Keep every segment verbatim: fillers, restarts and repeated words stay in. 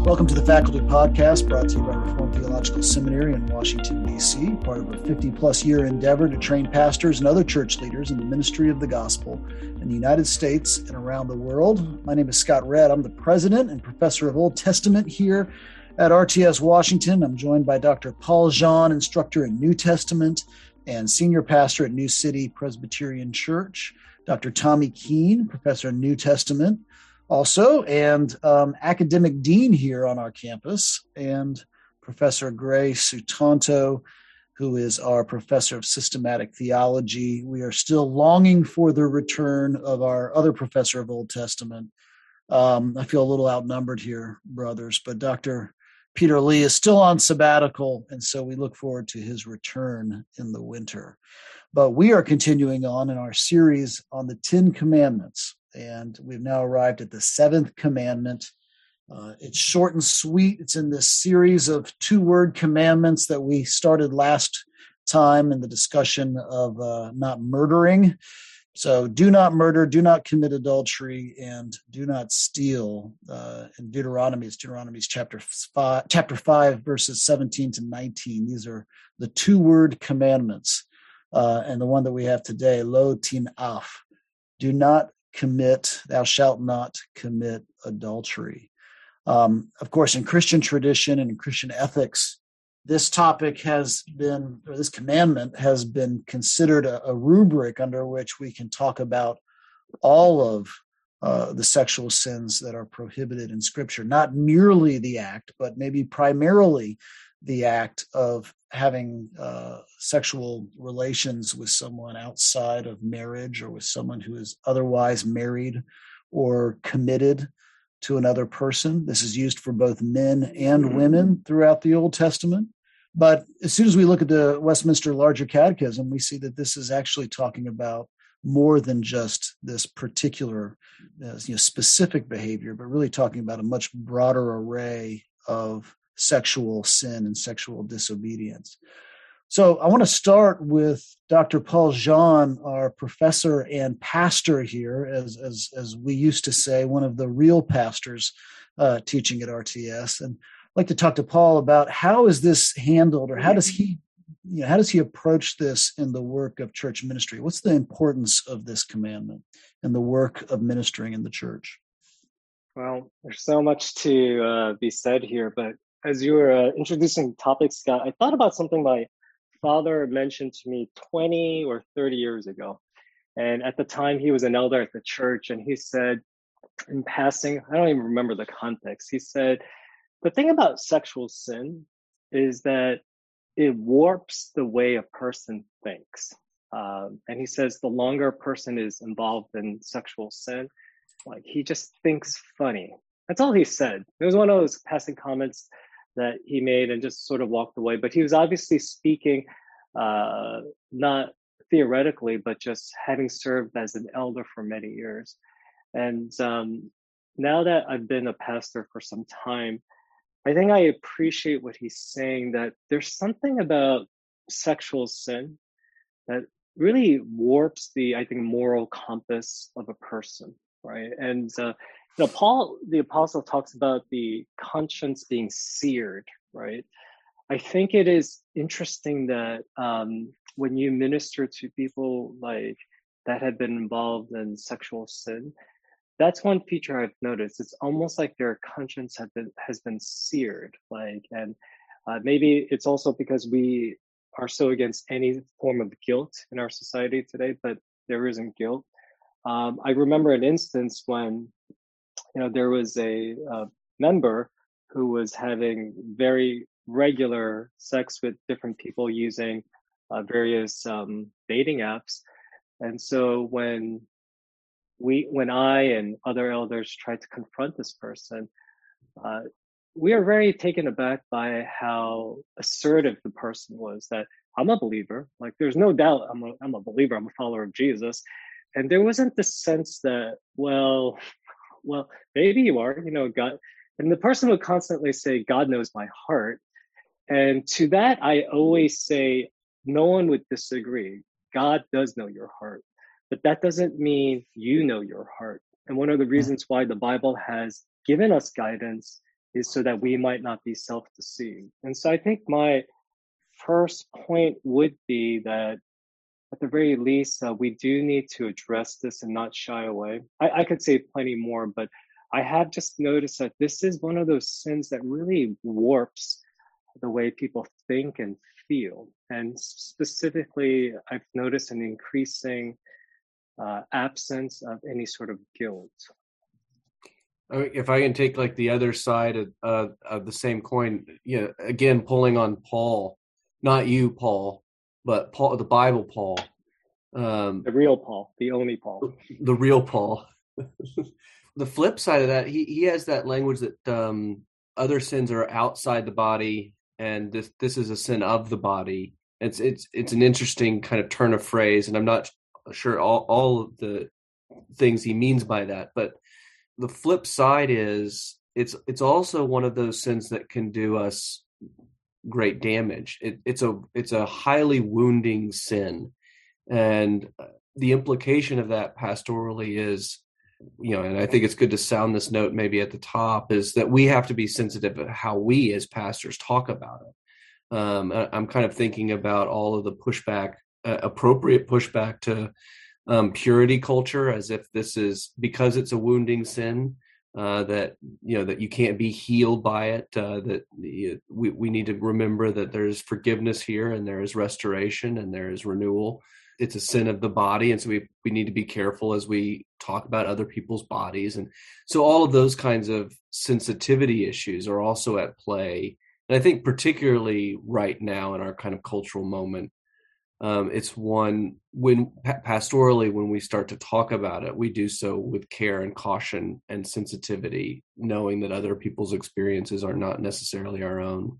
Welcome to the Faculty Podcast, brought to you by Reformed Theological Seminary in Washington, D C, part of a fifty-plus year endeavor to train pastors and other church leaders in the ministry of the gospel in the United States and around the world. My name is Scott Redd. I'm the president and professor of Old Testament here at R T S Washington. I'm joined by Doctor Paul Jean, instructor in New Testament and senior pastor at New City Presbyterian Church. Doctor Tommy Keene, professor in New Testament also, and um, academic dean here on our campus, and Professor Gray Sutanto, who is our professor of systematic theology. We are still longing for the return of our other professor of Old Testament. Um, I feel a little outnumbered here, brothers, but Doctor Peter Lee is still on sabbatical, and so we look forward to his return in the winter. But we are continuing on in our series on the Ten Commandments, and we've now arrived at the seventh commandment. Uh, it's short and sweet. It's in this series of two-word commandments that we started last time in the discussion of uh, not murdering. So do not murder, do not commit adultery, and do not steal. Uh, in Deuteronomy, it's Deuteronomy's chapter five, chapter five, verses seventeen to nineteen. These are the two-word commandments. Uh, and the one that we have today, lo tin'af, do not commit, thou shalt not commit adultery. Um, of course, in Christian tradition and in Christian ethics, this topic has been, or this commandment has been considered a, a rubric under which we can talk about all of uh, the sexual sins that are prohibited in Scripture, not merely the act, but maybe primarily the act of having uh, sexual relations with someone outside of marriage or with someone who is otherwise married or committed to another person. This is used for both men and women throughout the Old Testament. But as soon as we look at the Westminster Larger Catechism, we see that this is actually talking about more than just this particular uh, you know, specific behavior, but really talking about a much broader array of sexual sin and sexual disobedience. So I want to start with Doctor Paul Jean, our professor and pastor here, as as as we used to say, one of the real pastors uh, teaching at R T S. And I'd like to talk to Paul about how is this handled, or how does he, you know, how does he approach this in the work of church ministry? What's the importance of this commandment in the work of ministering in the church? Well, there's so much to uh, be said here, but as you were uh, introducing topics, Scott, I thought about something my father mentioned to me twenty or thirty years ago. And at the time, he was an elder at the church, and he said, in passing, I don't even remember the context, he said, the thing about sexual sin is that it warps the way a person thinks. Um, and he says the longer a person is involved in sexual sin, like he just thinks funny. That's all he said. It was one of those passing comments that he made and just sort of walked away. But he was obviously speaking uh, not theoretically, but just having served as an elder for many years. And um, now that I've been a pastor for some time, I think I appreciate what he's saying, that there's something about sexual sin that really warps the, I think, moral compass of a person, right? And uh, you know, Paul, the apostle, talks about the conscience being seared, right? I think it is interesting that um, when you minister to people like that have been involved in sexual sin, that's one feature I've noticed. It's almost like their conscience have been, has been seared, like, and uh, maybe it's also because we are so against any form of guilt in our society today, but there isn't guilt. Um, I remember an instance when you know, there was a uh, member who was having very regular sex with different people using uh, various um, dating apps. And so when we, when I and other elders tried to confront this person, uh, we are very taken aback by how assertive the person was, that I'm a believer. Like, there's no doubt I'm a, I'm a believer. I'm a follower of Jesus. And there wasn't this sense that, well, well, maybe you are, you know, God. And the person would constantly say, God knows my heart. And to that, I always say, no one would disagree. God does know your heart. But that doesn't mean you know your heart. And one of the reasons why the Bible has given us guidance is so that we might not be self-deceived. And so I think my first point would be that at the very least, uh, we do need to address this and not shy away. I, I could say plenty more, but I have just noticed that this is one of those sins that really warps the way people think and feel. And specifically, I've noticed an increasing uh, absence of any sort of guilt. If I can take like the other side of, uh, of the same coin, you know, again, pulling on Paul, not you, Paul, but Paul, the Bible, Paul, um, the real Paul, the only Paul, the real Paul. The flip side of that, he he has that language that um, other sins are outside the body, and this this is a sin of the body. It's it's it's an interesting kind of turn of phrase, and I'm not sure all all of the things he means by that. But the flip side is it's it's also one of those sins that can do us great damage. It, it's a it's a highly wounding sin, and the implication of that pastorally is, you know, and I think it's good to sound this note maybe at the top, is that we have to be sensitive to how we as pastors talk about it. Um, I'm kind of thinking about all of the pushback, uh, appropriate pushback to um, purity culture, as if this is because it's a wounding sin. Uh, that you know that you can't be healed by it. Uh, that you, we we need to remember that there's forgiveness here, and there is restoration, and there is renewal. It's a sin of the body, and so we we need to be careful as we talk about other people's bodies, and so all of those kinds of sensitivity issues are also at play. And I think particularly right now in our kind of cultural moment, um, it's one when pastorally, when we start to talk about it, we do so with care and caution and sensitivity, knowing that other people's experiences are not necessarily our own.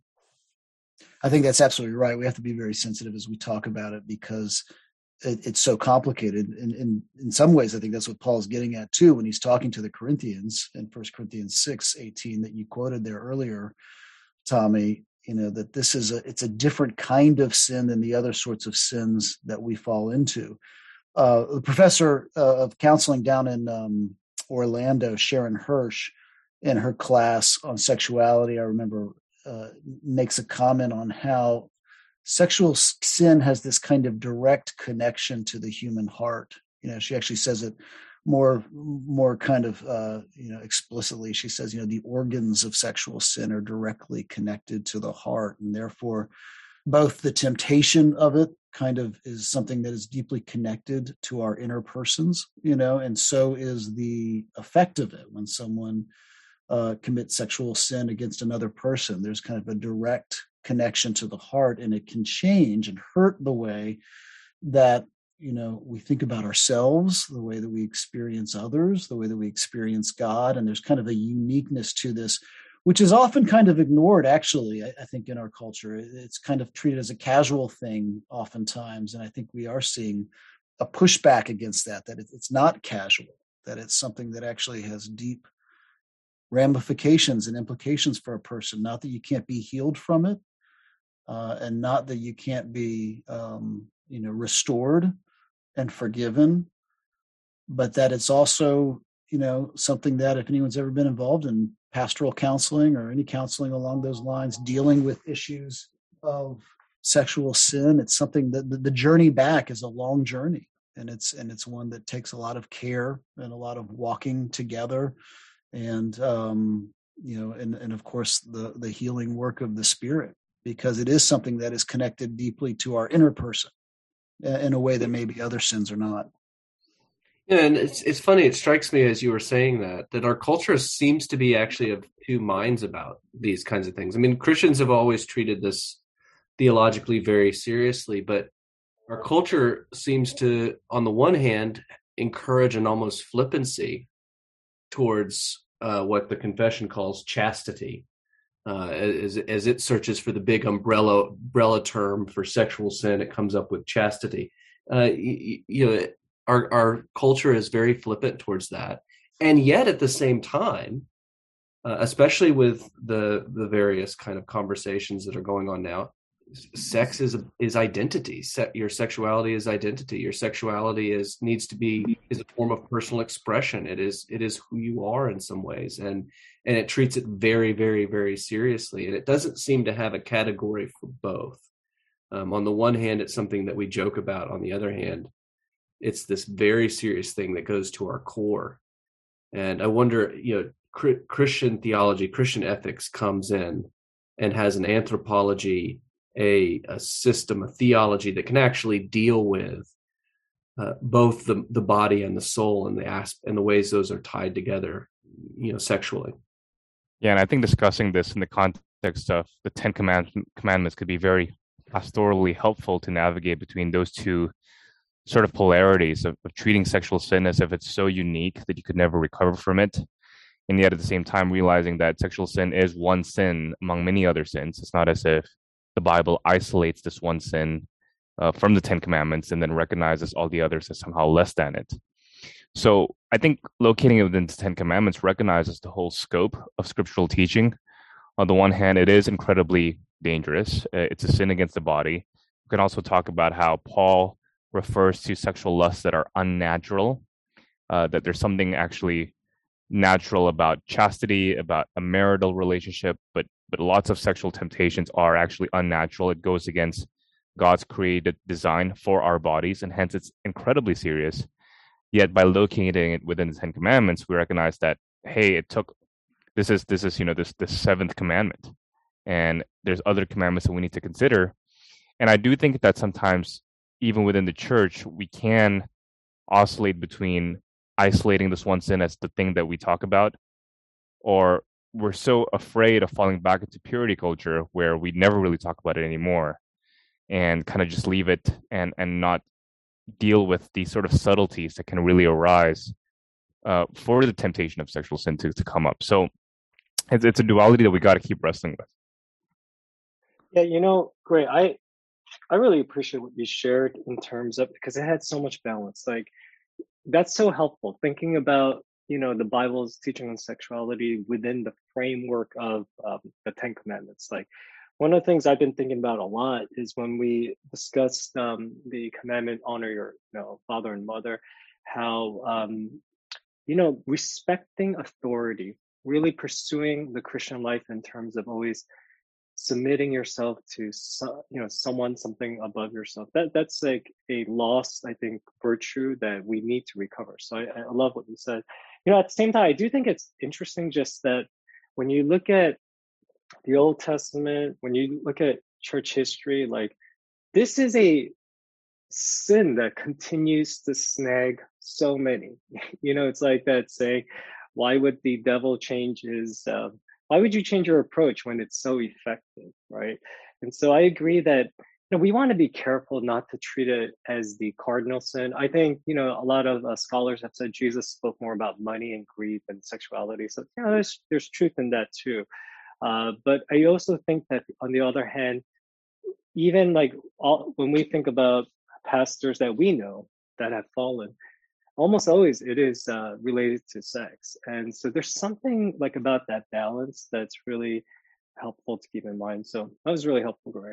I think that's absolutely right. We have to be very sensitive as we talk about it, because it, it's so complicated. And in, in some ways, I think that's what Paul's getting at too, when he's talking to the Corinthians in First Corinthians six eighteen that you quoted there earlier, Tommy. You know, that this is a, it's a different kind of sin than the other sorts of sins that we fall into. Uh, the professor uh, of counseling down in um, Orlando, Sharon Hirsch, in her class on sexuality, I remember, uh, makes a comment on how sexual sin has this kind of direct connection to the human heart. You know, she actually says it more more kind of uh you know explicitly. She says, you know, the organs of sexual sin are directly connected to the heart, and therefore both the temptation of it kind of is something that is deeply connected to our inner persons, you know, and so is the effect of it. When someone uh commits sexual sin against another person, there's kind of a direct connection to the heart, and it can change and hurt the way that, you know, we think about ourselves, the way that we experience others, the way that we experience God. And there's kind of a uniqueness to this, which is often kind of ignored, actually, I, I think, in our culture. It's kind of treated as a casual thing oftentimes. And I think we are seeing a pushback against that, that it's not casual, that it's something that actually has deep ramifications and implications for a person. Not that you can't be healed from it, uh, and not that you can't be, um, you know, restored and forgiven, but that it's also, you know, something that if anyone's ever been involved in pastoral counseling or any counseling along those lines, dealing with issues of sexual sin, it's something that the, the journey back is a long journey, and it's and it's one that takes a lot of care and a lot of walking together, and um, you know, and and of course the the healing work of the Spirit, because it is something that is connected deeply to our inner person in a way that maybe other sins are not. Yeah, and it's it's funny. It strikes me as you were saying that that our culture seems to be actually of two minds about these kinds of things. I mean, Christians have always treated this theologically very seriously, but our culture seems to, on the one hand, encourage an almost flippancy towards uh, what the confession calls chastity. Uh, as, as it searches for the big umbrella umbrella term for sexual sin, it comes up with chastity. Uh, you, you know, our our culture is very flippant towards that, and yet at the same time, uh, especially with the the various kind of conversations that are going on now, sex is is identity. Se- your sexuality is identity. Your sexuality is needs to be is a form of personal expression. It is it is who you are in some ways, and and it treats it very, very, very seriously. And it doesn't seem to have a category for both. Um, on the one hand, it's something that we joke about. On the other hand, it's this very serious thing that goes to our core. And I wonder, you know, cr- Christian theology, Christian ethics comes in and has an anthropology, a, a system, a theology that can actually deal with uh, both the, the body and the soul and the asp- and the ways those are tied together, you know, sexually. Yeah, and I think discussing this in the context of the Ten Command- Commandments could be very pastorally helpful to navigate between those two sort of polarities of, of treating sexual sin as if it's so unique that you could never recover from it, and yet at the same time realizing that sexual sin is one sin among many other sins. It's not as if the Bible isolates this one sin uh, from the Ten Commandments and then recognizes all the others as somehow less than it. So I think locating it within the Ten Commandments recognizes the whole scope of scriptural teaching. On the one hand, it is incredibly dangerous. Uh, it's a sin against the body. We can also talk about how Paul refers to sexual lusts that are unnatural, uh, that there's something actually natural about chastity, about a marital relationship, but but lots of sexual temptations are actually unnatural. It goes against God's created design for our bodies, and hence it's incredibly serious. Yet by locating it within the Ten Commandments, we recognize that, hey, it took this is this is you know this this seventh commandment, and there's other commandments that we need to consider. And I do think that sometimes, even within the church, we can oscillate between isolating this one sin as the thing that we talk about, or we're so afraid of falling back into purity culture where we never really talk about it anymore and kind of just leave it and, and not deal with these sort of subtleties that can really arise uh, for the temptation of sexual sin to, to come up. So it's, it's a duality that we got to keep wrestling with. Yeah, you know, great. I I really appreciate what you shared in terms of, because it had so much balance. Like, that's so helpful, thinking about, you know, the Bible's teaching on sexuality within the framework of um, the Ten Commandments. Like, one of the things I've been thinking about a lot is when we discussed um, the commandment, honor your, you know, father and mother, how, um, you know, respecting authority, really pursuing the Christian life in terms of always submitting yourself to so, you know, someone, something above yourself. That that's like a lost, I think, virtue that we need to recover. So I, I love what you said. You know, at the same time, I do think it's interesting just that when you look at the Old Testament, when you look at church history, like, this is a sin that continues to snag so many. You know, it's like that saying, why would the devil change his uh, why would you change your approach when it's so effective, right? And so I agree that, you know, we want to be careful not to treat it as the cardinal sin. I think, you know, a lot of uh, scholars have said Jesus spoke more about money and greed than sexuality. So, you know, there's there's truth in that too. Uh, but I also think that, on the other hand, even like all, when we think about pastors that we know that have fallen, almost always it is uh, related to sex. And so there's something like about that balance that's really helpful to keep in mind. So that was really helpful, Gray.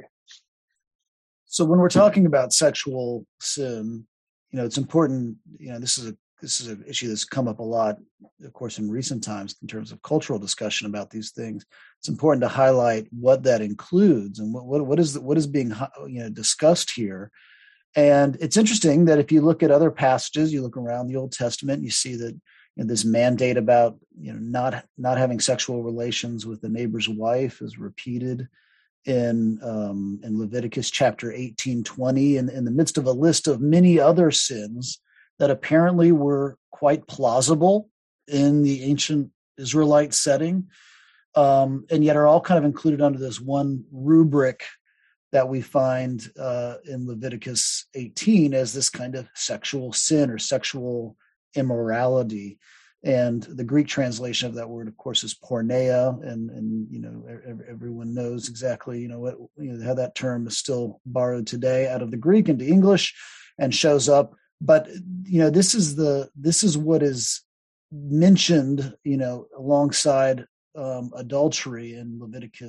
So when we're talking about sexual sin, you know, it's important, you know, this is a this is an issue that's come up a lot, of course, in recent times in terms of cultural discussion about these things. It's important to highlight what that includes and what what, what is what is being, you know, discussed here. And it's interesting that if you look at other passages, you look around the Old Testament, you see that, you know, this mandate about, you know, not not having sexual relations with the neighbor's wife is repeated in um, in Leviticus chapter eighteen, twenty, and in the midst of a list of many other sins that apparently were quite plausible in the ancient Israelite setting, um, and yet are all kind of included under this one rubric that we find uh, in Leviticus eighteen as this kind of sexual sin or sexual immorality. And the Greek translation of that word, of course, is porneia, and and you know everyone knows exactly you know what you know how that term is still borrowed today out of the Greek into English and shows up. But you know this is the this is what is mentioned you know alongside um, adultery in Leviticus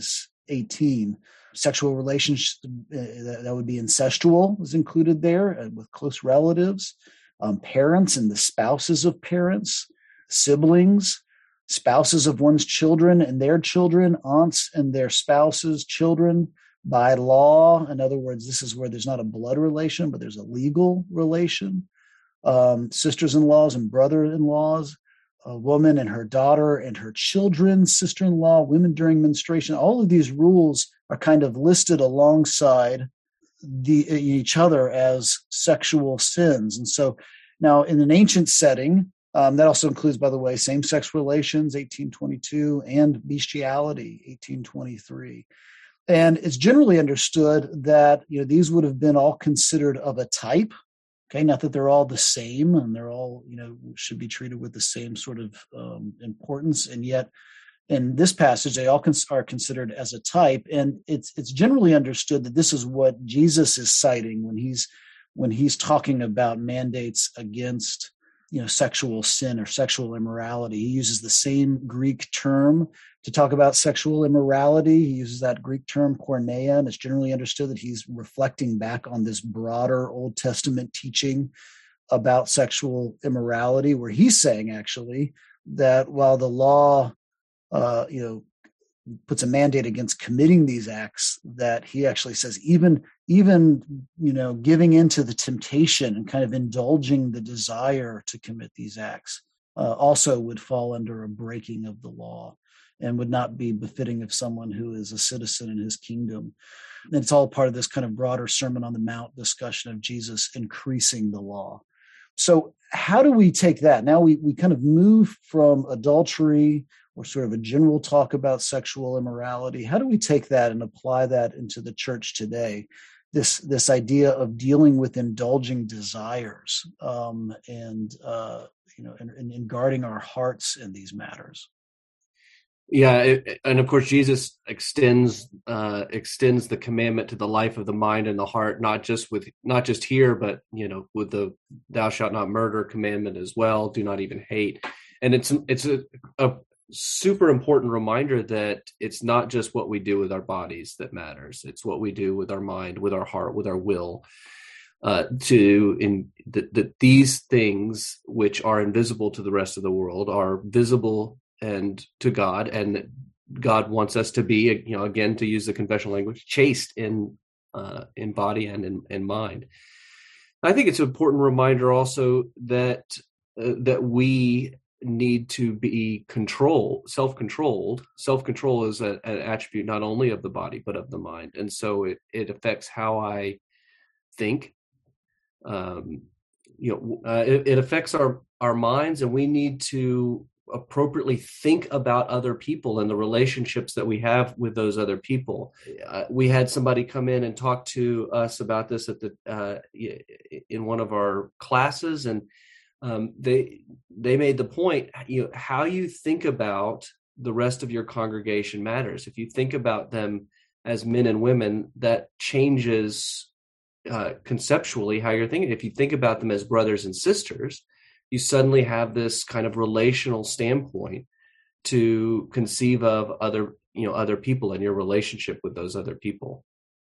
eighteen. Sexual relations, uh, that, that would be incestual, is included there, uh, with close relatives, um, parents and the spouses of parents, siblings, spouses of one's children and their children, aunts and their spouses' children, by law. In other words, this is where there's not a blood relation, but there's a legal relation. Um, sisters-in-laws and brother-in-laws, a woman and her daughter and her children, sister-in-law, women during menstruation. All of these rules are kind of listed alongside the each other as sexual sins. And so now in an ancient setting, um, that also includes, by the way, same-sex relations, eighteen twenty-two, and bestiality, eighteen twenty-three. And it's generally understood that, you know, these would have been all considered of a type. Okay, not that they're all the same and they're all, you know, should be treated with the same sort of um, importance. And yet in this passage, they all cons- are considered as a type. And it's it's generally understood that this is what Jesus is citing when he's when he's talking about mandates against, you know, sexual sin or sexual immorality. He uses the same Greek term to talk about sexual immorality. He uses that Greek term porneia, and it's generally understood that he's reflecting back on this broader Old Testament teaching about sexual immorality, where he's saying actually that while the law, uh, you know, puts a mandate against committing these acts, that he actually says even, even, you know, giving into the temptation and kind of indulging the desire to commit these acts uh, also would fall under a breaking of the law and would not be befitting of someone who is a citizen in his kingdom. And it's all part of this kind of broader Sermon on the Mount discussion of Jesus increasing the law. So how do we take that? Now we, we kind of move from adultery or sort of a general talk about sexual immorality. How do we take that and apply that into the church today? This, this idea of dealing with indulging desires um, and, uh, you know, and, and guarding our hearts in these matters. Yeah, it, and of course, Jesus extends uh, extends the commandment to the life of the mind and the heart, not just with not just here, but you know, with the "Thou shalt not murder" commandment as well. Do not even hate, and it's it's a, a super important reminder that it's not just what we do with our bodies that matters; it's what we do with our mind, with our heart, with our will. Uh, to in that the, these things which are invisible to the rest of the world are visible and to God, and God wants us to be, you know, again, to use the confessional language, chaste in uh, in body and in, in mind. I think it's an important reminder also that uh, that we need to be control, self-controlled. Self-control is a, an attribute not only of the body but of the mind, and so it it affects how I think. Um, you know, uh, it, it affects our our minds, and we need to appropriately think about other people and the relationships that we have with those other people. Uh, we had somebody come in and talk to us about this at the uh, in one of our classes, and um, they they made the point, you know, how you think about the rest of your congregation matters. If you think about them as men and women, that changes uh, conceptually how you're thinking. If you think about them as brothers and sisters, you suddenly have this kind of relational standpoint to conceive of other, you know, other people and your relationship with those other people.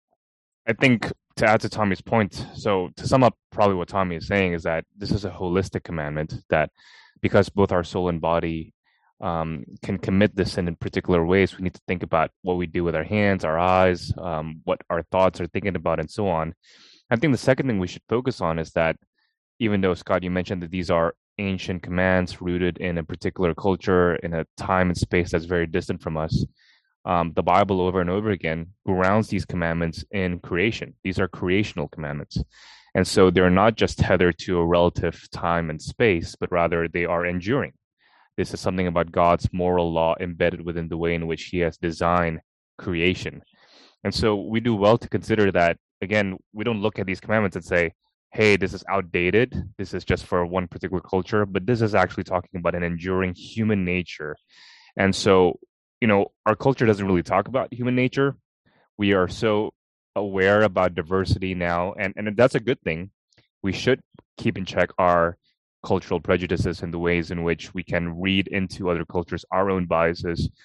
I think to add to Tommy's point, so to sum up probably what Tommy is saying is that this is a holistic commandment, that because both our soul and body um, can commit this sin in particular ways, we need to think about what we do with our hands, our eyes, um, what our thoughts are thinking about, and so on. I think the second thing we should focus on is that even though, Scott, you mentioned that these are ancient commands rooted in a particular culture, in a time and space that's very distant from us, um, the Bible over and over again grounds these commandments in creation. These are creational commandments. And so they're not just tethered to a relative time and space, but rather they are enduring. This is something about God's moral law embedded within the way in which he has designed creation. And so we do well to consider that, again, we don't look at these commandments and say, hey, this is outdated, this is just for one particular culture, but this is actually talking about an enduring human nature. And so, you know, our culture doesn't really talk about human nature. We are so aware about diversity now, and, and that's a good thing. We should keep in check our cultural prejudices and the ways in which we can read into other cultures our own biases.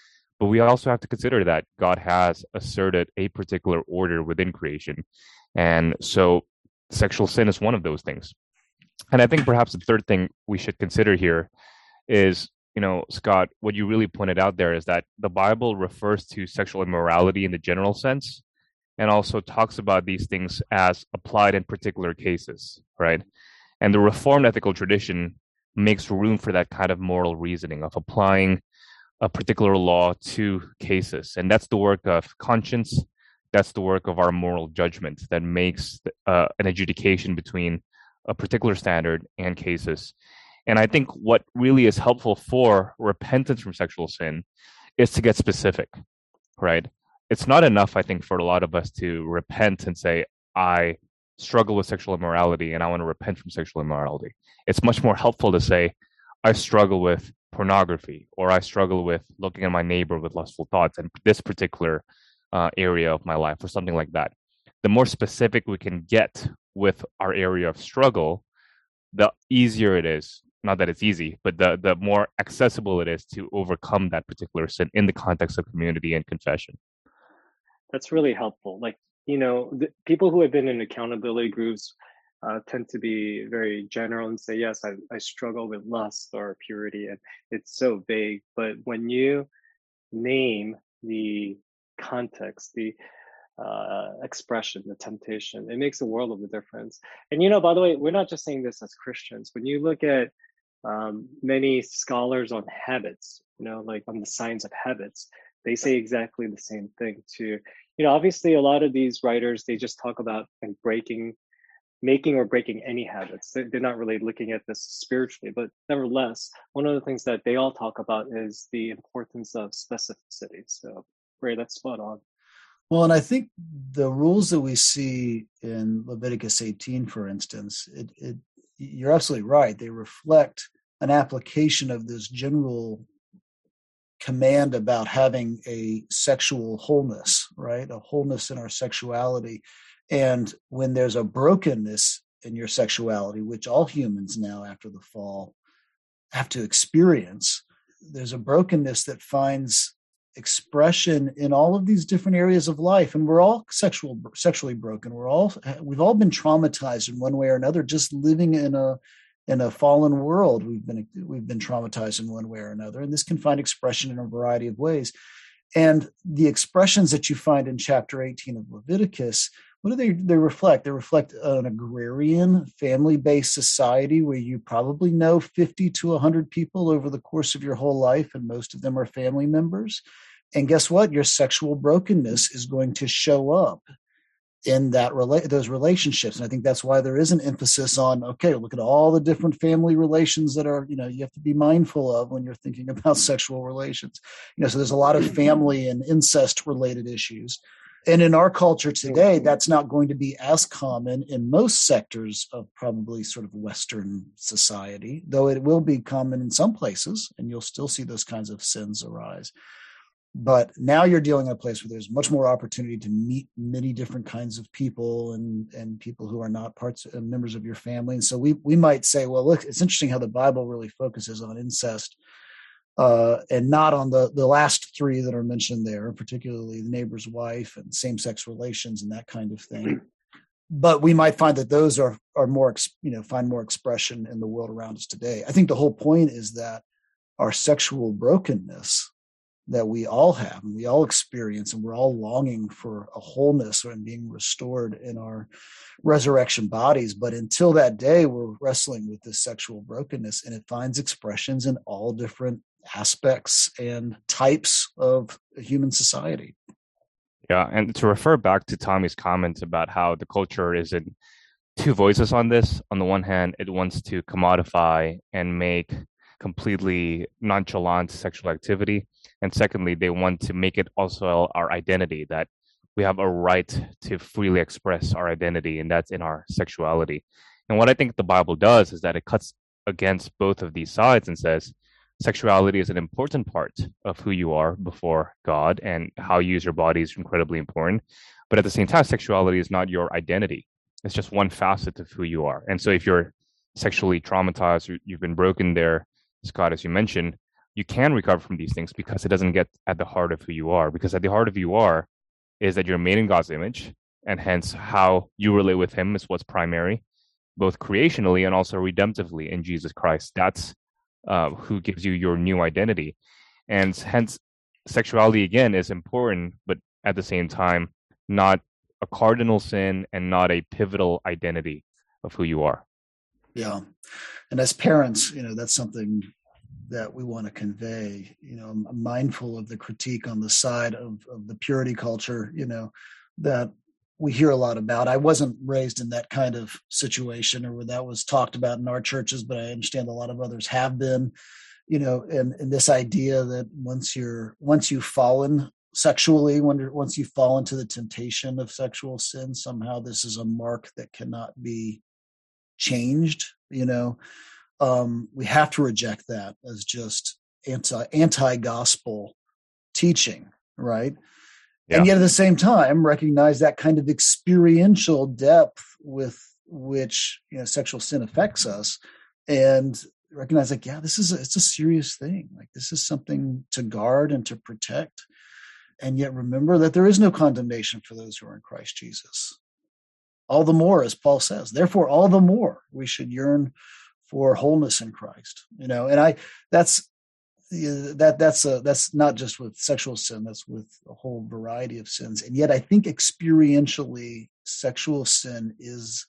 But we also have to consider that God has asserted a particular order within creation. And so sexual sin is one of those things. And I think perhaps the third thing we should consider here is, you know, Scott, what you really pointed out there is that the Bible refers to sexual immorality in the general sense and also talks about these things as applied in particular cases, right? And the Reformed ethical tradition makes room for that kind of moral reasoning of applying a particular law to cases. And that's the work of conscience. That's the work of our moral judgment that makes uh, an adjudication between a particular standard and cases. And I think what really is helpful for repentance from sexual sin is to get specific, right? It's not enough, I think, for a lot of us to repent and say, I struggle with sexual immorality and I want to repent from sexual immorality. It's much more helpful to say, I struggle with pornography, or I struggle with looking at my neighbor with lustful thoughts in this particular uh, area of my life, or something like that. The more specific we can get with our area of struggle, the easier it is. Not that it's easy, but the, the more accessible it is to overcome that particular sin in the context of community and confession. That's really helpful. Like, you know, the people who have been in accountability groups uh, tend to be very general and say, yes, I, I struggle with lust or purity, and it's so vague. But when you name the context, the uh, expression, the temptation, it makes a world of a difference. And, you know, by the way, we're not just saying this as Christians. When you look at um, many scholars on habits, you know, like on the science of habits, they say exactly the same thing too. You know, obviously a lot of these writers, they just talk about like breaking, making or breaking any habits. They're not really looking at this spiritually, but nevertheless, one of the things that they all talk about is the importance of specificity. So, Ray, that's spot on. Well, and I think the rules that we see in Leviticus eighteen, for instance, it, it, you're absolutely right. They reflect an application of this general command about having a sexual wholeness, right? A wholeness in our sexuality. And when there's a brokenness in your sexuality, which all humans now after the fall have to experience, there's a brokenness that finds expression in all of these different areas of life. And we're all sexual, sexually broken. We're all, we've all been traumatized in one way or another, just living in a, in a fallen world. We've been, we've been traumatized in one way or another. And this can find expression in a variety of ways. And the expressions that you find in chapter eighteen of Leviticus, what do they, they reflect? They reflect an agrarian, family-based society where you probably know fifty to one hundred people over the course of your whole life, and most of them are family members. And guess what? Your sexual brokenness is going to show up in that rela- those relationships. And I think that's why there is an emphasis on, okay, look at all the different family relations that are, you know, you have to be mindful of when you're thinking about sexual relations. You know, so there's a lot of family and incest related issues. And in our culture today, that's not going to be as common in most sectors of probably sort of Western society, though it will be common in some places, and you'll still see those kinds of sins arise. But now you're dealing in a place where there's much more opportunity to meet many different kinds of people and, and people who are not parts uh, members of your family. And so we we might say, well, look, it's interesting how the Bible really focuses on incest uh, and not on the, the last three that are mentioned there, particularly the neighbor's wife and same-sex relations and that kind of thing. But we might find that those are are more, you know, find more expression in the world around us today. I think the whole point is that our sexual brokenness that we all have and we all experience, and we're all longing for a wholeness and being restored in our resurrection bodies. But until that day, we're wrestling with this sexual brokenness, and it finds expressions in all different aspects and types of human society. Yeah, and to refer back to Tommy's comments about how the culture is in two voices on this. On the one hand, it wants to commodify and make completely nonchalant sexual activity. And secondly, they want to make it also our identity, that we have a right to freely express our identity, and that's in our sexuality. And what I think the Bible does is that it cuts against both of these sides and says, sexuality is an important part of who you are before God, and how you use your body is incredibly important. But at the same time, sexuality is not your identity. It's just one facet of who you are. And so if you're sexually traumatized, or you've been broken there, Scott, as you mentioned, you can recover from these things because it doesn't get at the heart of who you are. Because at the heart of who you are is that you're made in God's image, and hence how you relate with him is what's primary, both creationally and also redemptively in Jesus Christ. That's uh, who gives you your new identity. And hence, sexuality, again, is important, but at the same time, not a cardinal sin and not a pivotal identity of who you are. Yeah. And as parents, you know, that's something that we want to convey. You know, I'm mindful of the critique on the side of, of the purity culture, you know, that we hear a lot about. I wasn't raised in that kind of situation or where that was talked about in our churches, but I understand a lot of others have been, you know, and, and this idea that once you're, once you've fallen sexually, when, once you fall into the temptation of sexual sin, somehow this is a mark that cannot be changed, you know. Um, we have to reject that as just anti anti-gospel teaching, right? Yeah. And yet at the same time, recognize that kind of experiential depth with which, you know, sexual sin affects us, and recognize like, yeah, this is a, it's a serious thing. Like this is something to guard and to protect. And yet remember that there is no condemnation for those who are in Christ Jesus. All the more, as Paul says, therefore, all the more we should yearn for wholeness in Christ, you know. And I, that's that that's a that's not just with sexual sin, that's with a whole variety of sins. And yet, I think experientially, sexual sin is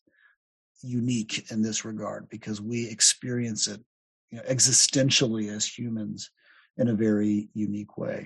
unique in this regard because we experience it, you know, existentially as humans in a very unique way.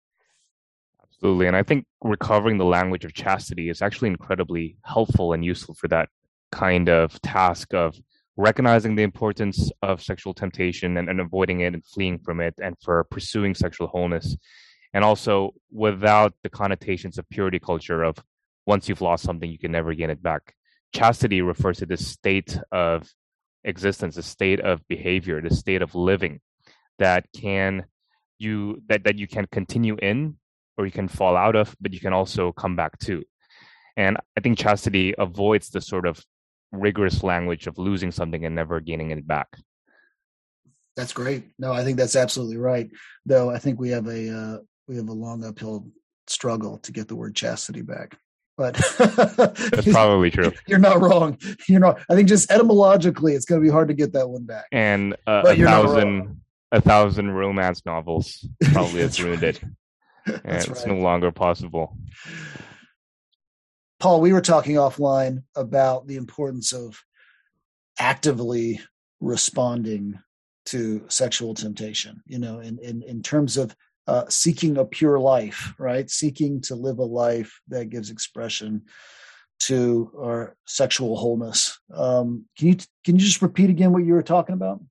Absolutely, and I think recovering the language of chastity is actually incredibly helpful and useful for that kind of task of recognizing the importance of sexual temptation and, and avoiding it and fleeing from it, and for pursuing sexual wholeness. And also without the connotations of purity culture of once you've lost something, you can never gain it back. Chastity refers to this state of existence, a state of behavior, the state of living that can you that, that you can continue in or you can fall out of, but you can also come back to. And I think chastity avoids the sort of rigorous language of losing something and never gaining it back. That's great. No, I think that's absolutely right. Though I think we have a uh, we have a long uphill struggle to get the word chastity back. But that's probably true. You're not wrong. You're not. I think just etymologically, it's going to be hard to get that one back. And uh, a thousand a thousand romance novels probably has ruined it. And it's right. No longer possible. Paul, we were talking offline about the importance of actively responding to sexual temptation, you know, in, in, in terms of uh, seeking a pure life, right? Seeking to live a life that gives expression to our sexual wholeness. Um, can you can you just repeat again what you were talking about?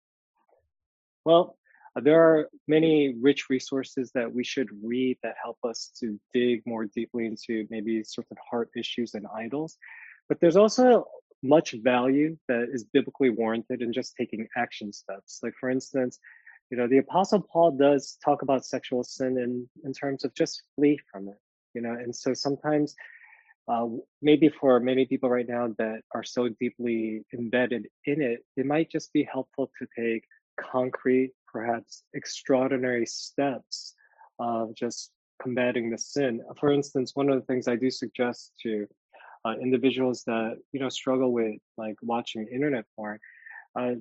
Well, there are many rich resources that we should read that help us to dig more deeply into maybe certain heart issues and idols. But there's also much value that is biblically warranted in just taking action steps. Like, for instance, you know, the Apostle Paul does talk about sexual sin in, in terms of just flee from it, you know. And so sometimes uh, maybe for many people right now that are so deeply embedded in it, it might just be helpful to take concrete, perhaps extraordinary steps of just combating the sin. For instance, one of the things I do suggest to uh, individuals that, you know, struggle with like watching internet porn, uh,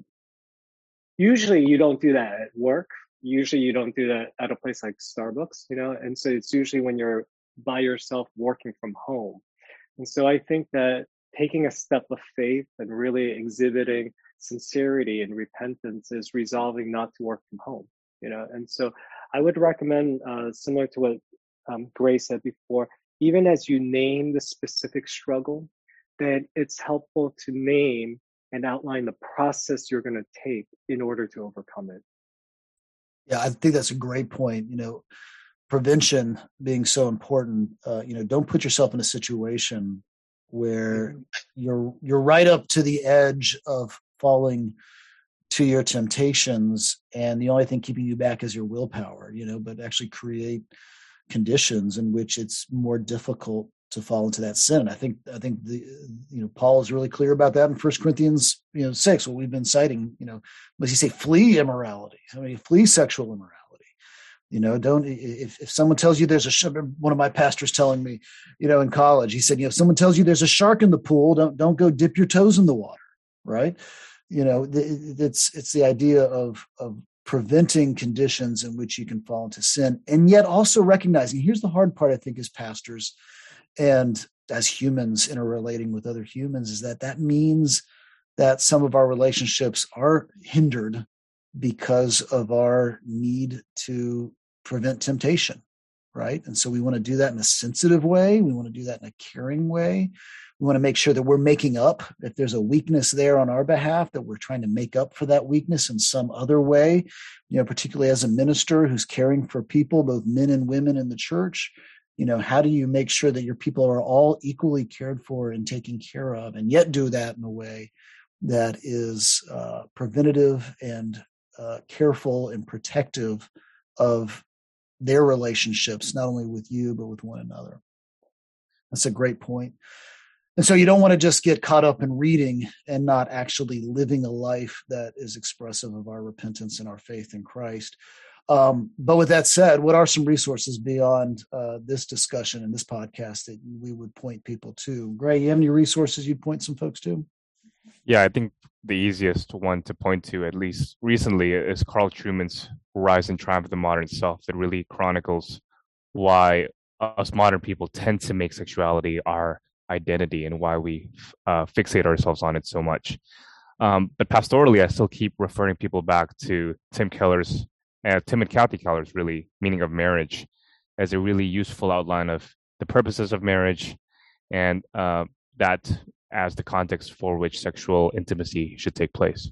usually you don't do that at work. Usually you don't do that at a place like Starbucks, you know, and so it's usually when you're by yourself working from home. And so I think that taking a step of faith and really exhibiting sincerity and repentance is resolving not to work from home, you know. And so I would recommend, uh, similar to what um, Gray said before, even as you name the specific struggle, that it's helpful to name and outline the process you're going to take in order to overcome it. Yeah, I think that's a great point. You know, prevention being so important. Uh, you know, don't put yourself in a situation where you're you're right up to the edge of falling to your temptations, and the only thing keeping you back is your willpower, you know, but actually create conditions in which it's more difficult to fall into that sin. I think, I think the, you know, Paul is really clear about that in First Corinthians, you know, six, what we've been citing, you know, does he say flee immorality? I mean, flee sexual immorality. You know, don't, if, if someone tells you there's a shark, one of my pastors telling me, you know, in college, he said, you know, if someone tells you there's a shark in the pool, don't, don't go dip your toes in the water. Right. You know, it's, it's the idea of, of preventing conditions in which you can fall into sin, and yet also recognizing, here's the hard part, I think, as pastors and as humans interrelating with other humans, is that that means that some of our relationships are hindered because of our need to prevent temptation, right? And so we want to do that in a sensitive way. We want to do that in a caring way. We want to make sure that we're making up, if there's a weakness there on our behalf, that we're trying to make up for that weakness in some other way, you know, particularly as a minister who's caring for people, both men and women in the church. You know, how do you make sure that your people are all equally cared for and taken care of, and yet do that in a way that is uh, preventative and uh, careful and protective of their relationships, not only with you, but with one another. That's a great point. And so you don't want to just get caught up in reading and not actually living a life that is expressive of our repentance and our faith in Christ. Um, but with that said, what are some resources beyond uh, this discussion and this podcast that we would point people to? Gray, you have any resources you'd point some folks to? Yeah, I think the easiest one to point to, at least recently, is Carl Trueman's Rise and Triumph of the Modern Self, that really chronicles why us modern people tend to make sexuality our identity and why we uh, fixate ourselves on it so much. Um, but pastorally, I still keep referring people back to Tim Keller's, uh, Tim and Kathy Keller's really Meaning of Marriage as a really useful outline of the purposes of marriage, and uh, that as the context for which sexual intimacy should take place.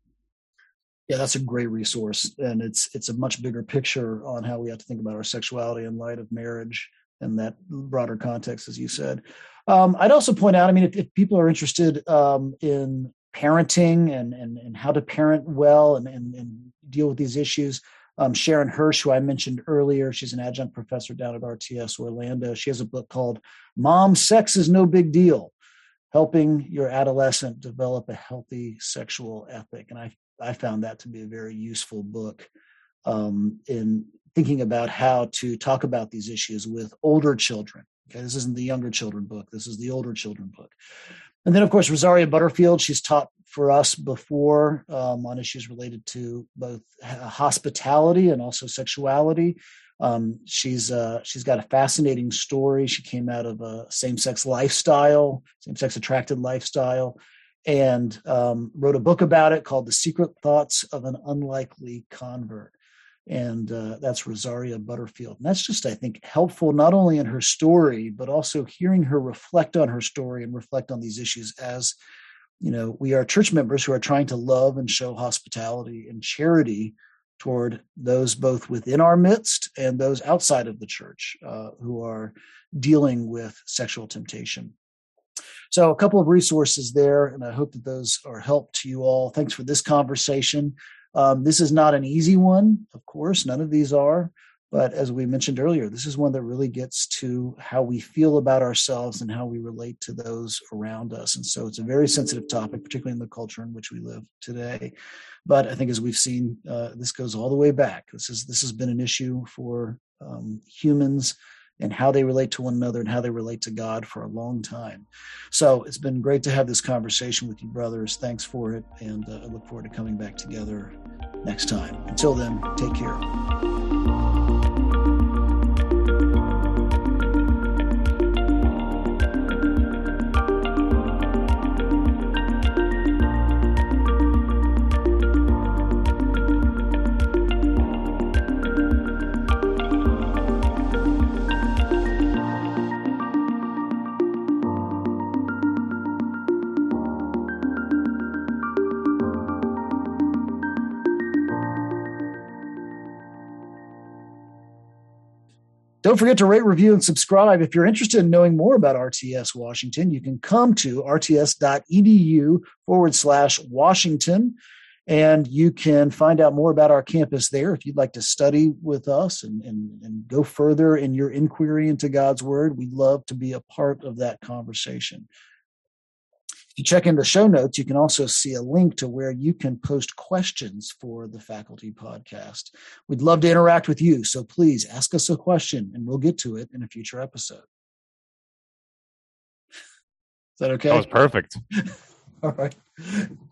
Yeah, that's a great resource. And it's it's a much bigger picture on how we have to think about our sexuality in light of marriage and that broader context, as you said. Um, I'd also point out, I mean, if, if people are interested um, in parenting and, and and how to parent well and, and, and deal with these issues, um, Sharon Hirsch, who I mentioned earlier, she's an adjunct professor down at R T S Orlando. She has a book called Mom, Sex is No Big Deal: Helping Your Adolescent Develop a Healthy Sexual Ethic. And I, I found that to be a very useful book um, in thinking about how to talk about these issues with older children. Okay, this isn't the younger children book. This is the older children book. And then, of course, Rosaria Butterfield, she's taught for us before um, on issues related to both hospitality and also sexuality. Um, she's uh, she's got a fascinating story. She came out of a same-sex lifestyle, same-sex attracted lifestyle, and um, wrote a book about it called The Secret Thoughts of an Unlikely Convert. And uh, that's Rosaria Butterfield. And that's just, I think, helpful not only in her story, but also hearing her reflect on her story and reflect on these issues as, you know, we are church members who are trying to love and show hospitality and charity toward those both within our midst and those outside of the church uh, who are dealing with sexual temptation. So a couple of resources there, and I hope that those are help to you all. Thanks for this conversation. Um, this is not an easy one, of course, none of these are, but as we mentioned earlier, this is one that really gets to how we feel about ourselves and how we relate to those around us. And so it's a very sensitive topic, particularly in the culture in which we live today. But I think as we've seen, uh, this goes all the way back. This is this has been an issue for um, humans and how they relate to one another and how they relate to God for a long time. So it's been great to have this conversation with you, brothers. Thanks for it. And uh, I look forward to coming back together next time. Until then, take care. Don't forget to rate, review, and subscribe. If you're interested in knowing more about R T S Washington, you can come to rts.edu forward slash Washington, and you can find out more about our campus there if you'd like to study with us and, and, and go further in your inquiry into God's Word. We'd love to be a part of that conversation. If you check into show notes, you can also see a link to where you can post questions for the Faculty Podcast. We'd love to interact with you, so please ask us a question and we'll get to it in a future episode. Is that okay? That was perfect. All right.